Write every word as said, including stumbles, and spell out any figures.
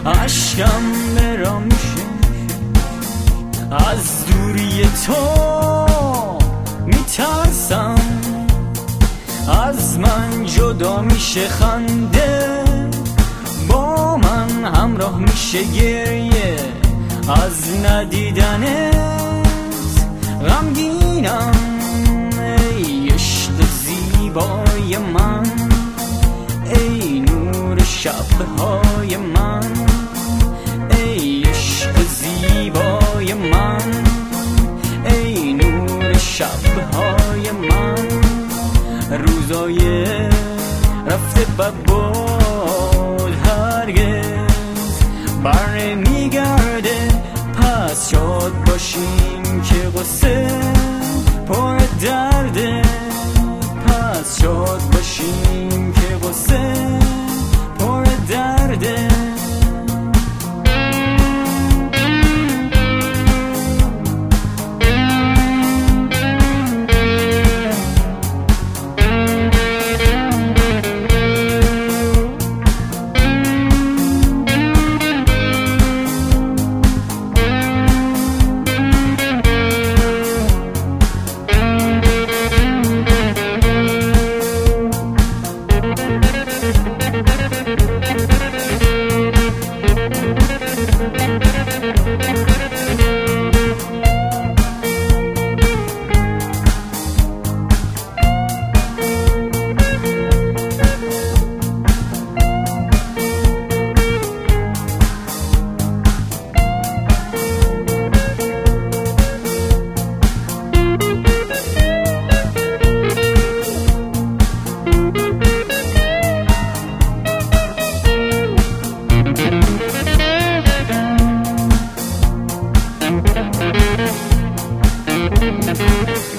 عشقم برا میشه از دوری تو میترسم، از من جدا میشه خنده، با من همراه میشه گریه، از ندیدنت غمگینم. ای عشق زیبای من، ای نور شبهای من، ای عشق زیبای من، ای نور شبهای من. روزای رفته ببود هرگز بر نمیگرده، پس شاد باشیم که قصه پر درده، پس شاد باشیم که قصه پر درده. Thank you.